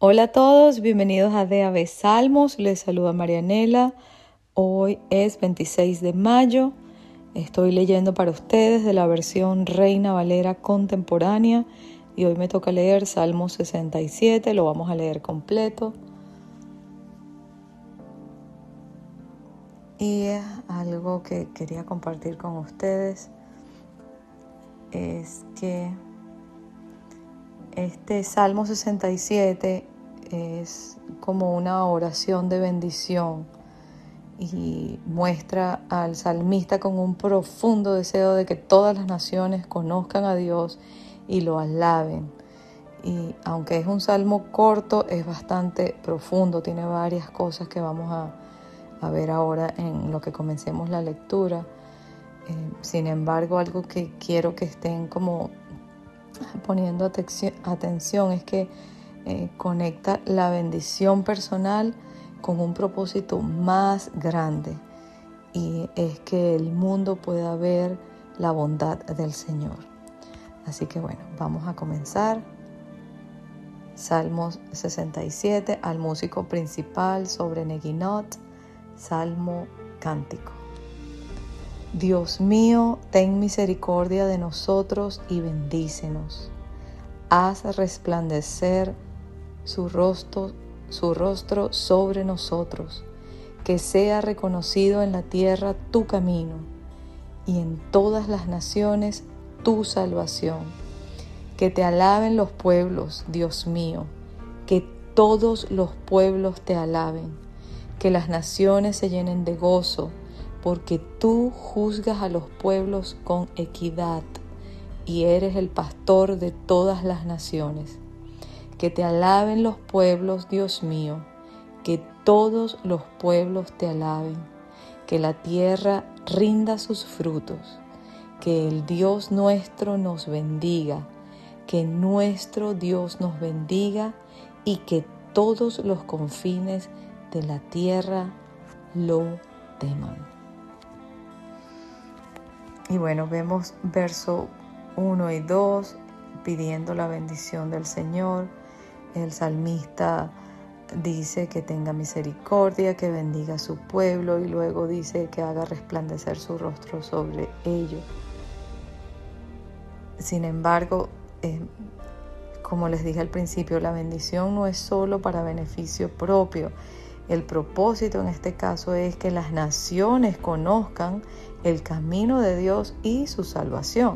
Hola a todos, bienvenidos a DAB Salmos, les saluda Marianela. Hoy es 26 de mayo, estoy leyendo para ustedes de la versión Reina Valera contemporánea y hoy me toca leer Salmo 67, lo vamos a leer completo. Y algo que quería compartir con ustedes es que este Salmo 67 es como una oración de bendición y muestra al salmista con un profundo deseo de que todas las naciones conozcan a Dios y lo alaben. Y aunque es un salmo corto, es bastante profundo, tiene varias cosas que vamos a ver ahora en lo que comencemos la lectura. Sin embargo, algo que quiero que estén como poniendo atención es que conecta la bendición personal con un propósito más grande, y es que el mundo pueda ver la bondad del Señor. Así que bueno, vamos a comenzar. Salmos 67, al músico principal sobre Neguinot, Salmo Cántico. Dios mío, ten misericordia de nosotros y bendícenos. Haz resplandecer su rostro sobre nosotros, que sea reconocido en la tierra tu camino y en todas las naciones tu salvación. Que te alaben los pueblos, Dios mío, que todos los pueblos te alaben, que las naciones se llenen de gozo, porque tú juzgas a los pueblos con equidad y eres el pastor de todas las naciones. Que te alaben los pueblos, Dios mío, que todos los pueblos te alaben, que la tierra rinda sus frutos, que el Dios nuestro nos bendiga, que nuestro Dios nos bendiga y que todos los confines de la tierra lo teman. Y bueno, vemos verso 1 y 2 pidiendo la bendición del Señor. El salmista dice que tenga misericordia, que bendiga a su pueblo, y luego dice que haga resplandecer su rostro sobre ellos. Sin embargo, como les dije al principio, la bendición no es solo para beneficio propio. El propósito en este caso es que las naciones conozcan el camino de Dios y su salvación.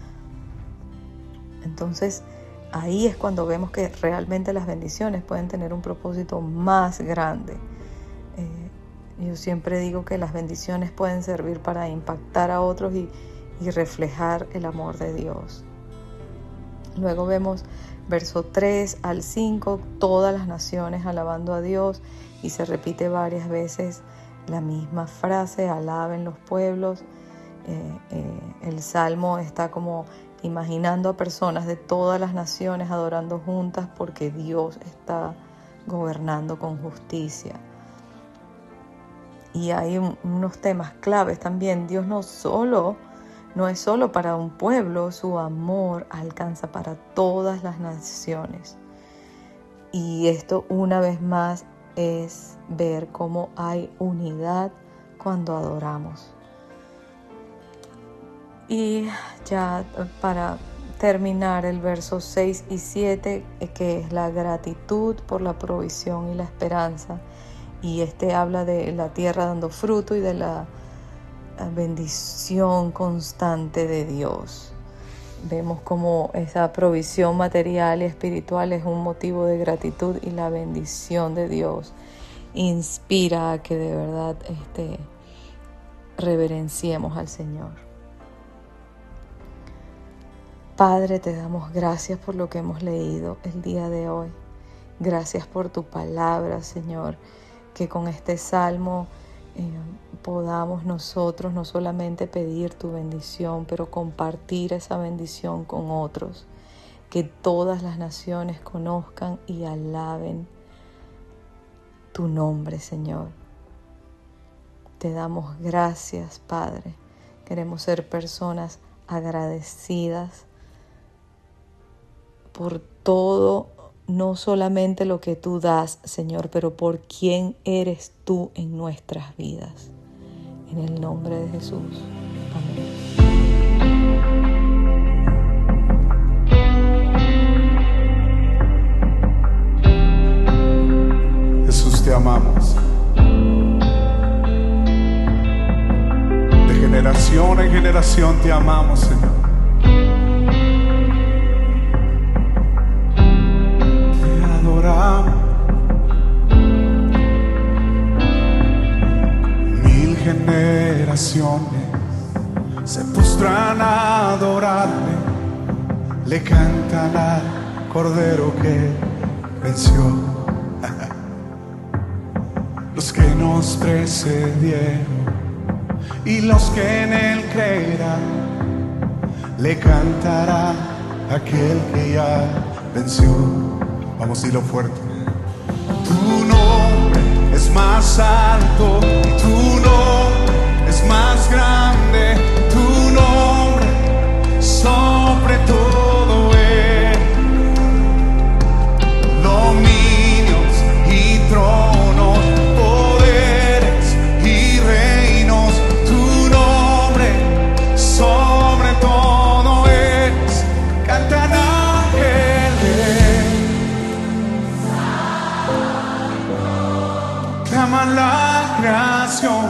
Entonces, ahí es cuando vemos que realmente las bendiciones pueden tener un propósito más grande. Yo siempre digo que las bendiciones pueden servir para impactar a otros y reflejar el amor de Dios. Luego vemos verso 3 al 5, todas las naciones alabando a Dios, y se repite varias veces la misma frase, alaben los pueblos. El salmo está como imaginando a personas de todas las naciones adorando juntas porque Dios está gobernando con justicia. Y hay unos temas claves también. Dios no es solo para un pueblo, su amor alcanza para todas las naciones. Y esto una vez más es ver cómo hay unidad cuando adoramos. Y ya para terminar, el verso 6 y 7, que es la gratitud por la provisión y la esperanza. Y habla de la tierra dando fruto y de la bendición constante de Dios. Vemos como esa provisión material y espiritual es un motivo de gratitud, y la bendición de Dios inspira a que de verdad reverenciemos al Señor. Padre, te damos gracias por lo que hemos leído el día de hoy. Gracias por tu palabra, Señor, que con este salmo podamos nosotros no solamente pedir tu bendición, pero compartir esa bendición con otros. Que todas las naciones conozcan y alaben tu nombre, Señor. Te damos gracias, Padre. Queremos ser personas agradecidas por todo no solamente lo que tú das, Señor, pero por quién eres tú en nuestras vidas. En el nombre de Jesús. Amén. Jesús, te amamos. De generación en generación te amamos, Señor. Te adoramos. Mil generaciones se postran a adorarle, le cantan al Cordero que venció. Los que nos precedieron y los que en Él creerán, le cantará aquel que ya venció. Vamos a decirlo fuerte. Tu nombre es más alto, tu nombre es más grande, tu nombre sobre todo es. Dominios y tronos, poderes y reinos, tu nombre sobre todo es. Cantan ángeles, claman la creación,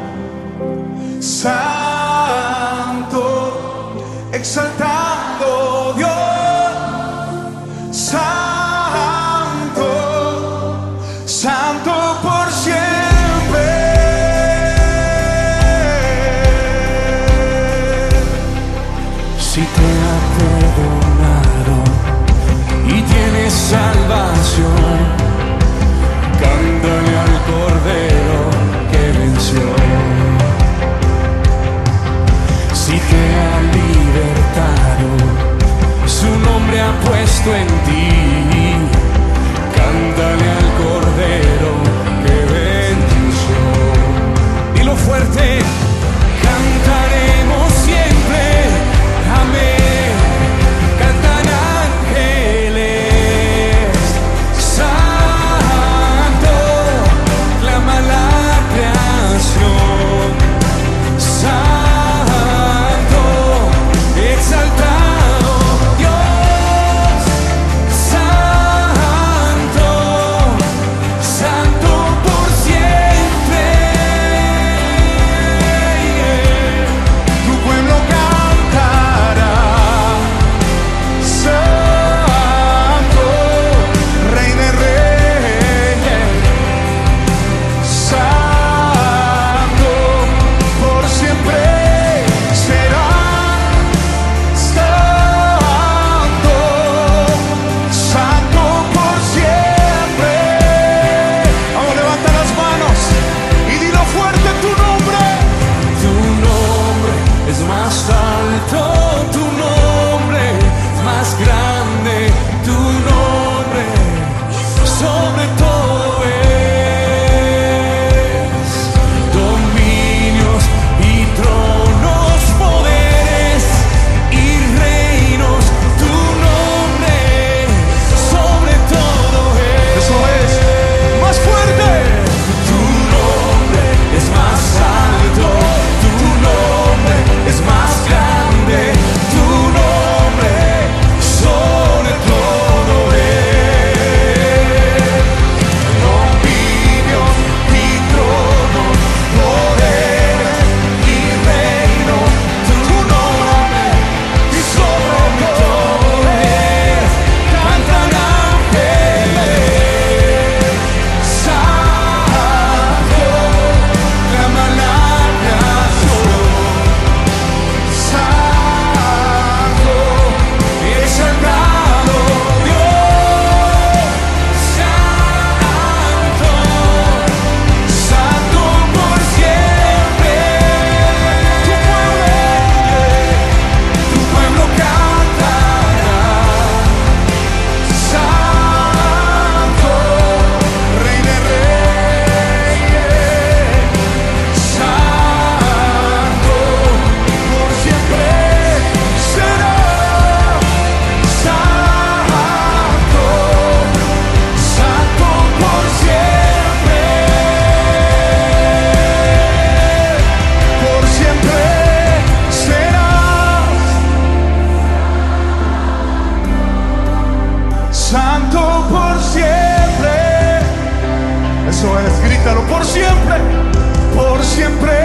santo, exaltando Dios, santo, santo por siempre. Si te ha perdonado y tienes salvación, cántale al Cordero que venció. siempre